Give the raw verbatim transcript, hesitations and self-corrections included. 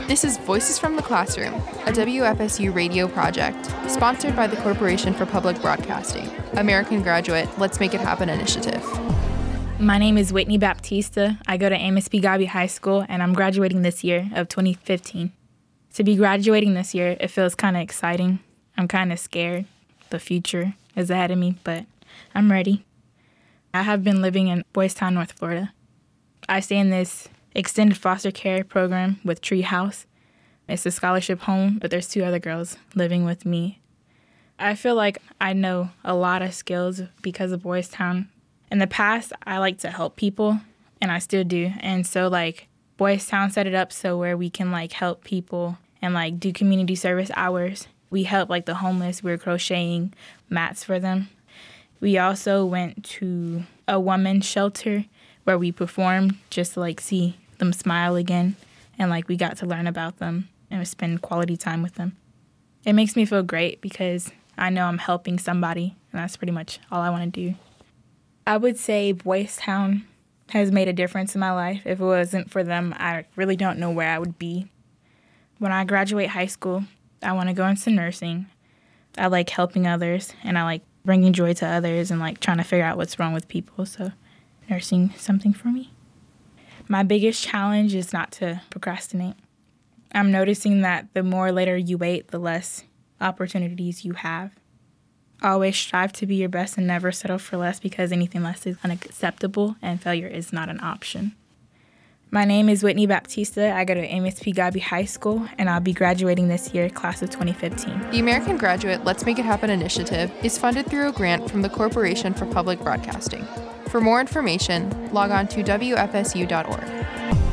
This is Voices from the Classroom, a W F S U radio project, sponsored by the Corporation for Public Broadcasting, American Graduate Let's Make It Happen initiative. My name is Whitney Baptista. I go to Amos P. Gabi High School, and I'm graduating this year of twenty fifteen. To be graduating this year, it feels kind of exciting. I'm kind of scared. The future is ahead of me, but I'm ready. I have been living in Boys Town, North Florida. I stay in this extended foster care program with Tree House. It's a scholarship home, but there's two other girls living with me. I feel like I know a lot of skills because of Boys Town. In the past, I like to help people, and I still do. And so, like, Boys Town set it up so where we can, like, help people and, like, do community service hours. We help, like, the homeless. We were crocheting mats for them. We also went to a women's shelter where we performed just to, like, see them smile again. And, like, we got to learn about them and spend quality time with them. It makes me feel great because I know I'm helping somebody, and that's pretty much all I want to do. I would say Boys Town has made a difference in my life. If it wasn't for them, I really don't know where I would be. When I graduate high school, I want to go into nursing. I like helping others, and I like bringing joy to others and like trying to figure out what's wrong with people. So nursing is something for me. My biggest challenge is not to procrastinate. I'm noticing that the more later you wait, the less opportunities you have. Always strive to be your best and never settle for less because anything less is unacceptable and failure is not an option. My name is Whitney Baptista. I go to Amos P. Gabi High School, and I'll be graduating this year, class of twenty fifteen. The American Graduate Let's Make It Happen initiative is funded through a grant from the Corporation for Public Broadcasting. For more information, log on to W F S U dot org.